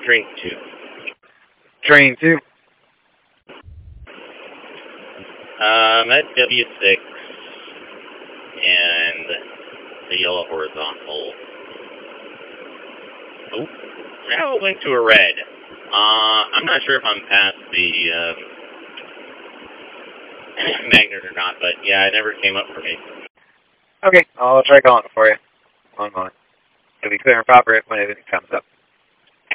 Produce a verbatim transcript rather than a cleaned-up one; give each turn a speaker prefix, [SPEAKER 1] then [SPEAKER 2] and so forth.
[SPEAKER 1] Drink two.
[SPEAKER 2] Train two.
[SPEAKER 1] Um, at W six and the yellow horizontal. Oh, now it went to a red. Uh, I'm not sure if I'm past the um, magnet or not, but yeah, it never came up for me.
[SPEAKER 2] Okay, I'll try calling it for you. One moment. It'll be clear and proper when it comes up.